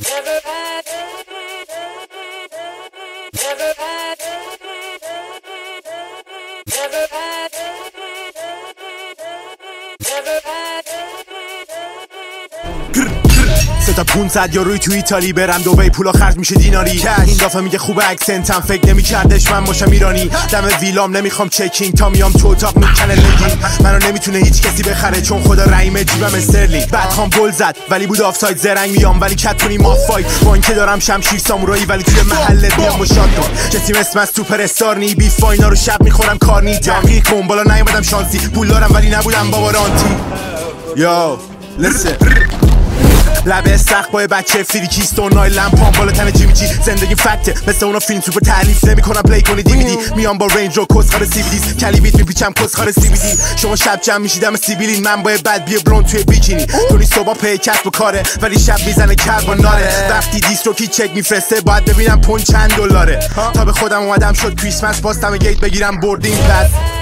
تا 500 یوروی تو ایتالی برم دبی پولا خرج میشه دیناری. این دفعه میگه خوبه اکسنتم فکر نمیکردش من باشم ایرانی. دم ویلام نمیخوام چکینگ تا میام تو اتاق میکنه لگین. منو نمیتونه هیچ کسی بخره چون خدا رحیم جیبم استرلینگ. بعد خام گل زد ولی بود آفساید زرنگ میام ولی کت کنی مافای. با اینکه دارم شمشیر سامورایی ولی توی محله میام با شاتگان. کسی مثل من سوپر استار نی بی فاینا رو شب میخورم کار نی. دقیق کن بالا نیومدم شانسی پول دارم ولی نبودم بابا رانتی. یو لسن لبه استخ با بچه فریکیستون نایلم پام بالا تن جیمی جی. زندگی فکته مثل اونا فیلم سوپر تعریف نمیکنم پلی کنی دیویدی. میام با رنج رو کسخار سیبیدیز کلی بیت میپیچم کسخار سیبیدی. شما شب جمع میشیدم سیبیلین من با بد بی بلوند توی بیکینی. تونی صبح پی کسب و کاره ولی شب میزنه کربوناره. وقتی دیستروکی چک میفرسته باید ببینم پون چند دلاره. تا به خودم اومدم شد کریسمس باستم گیت بگیرم بردیم پس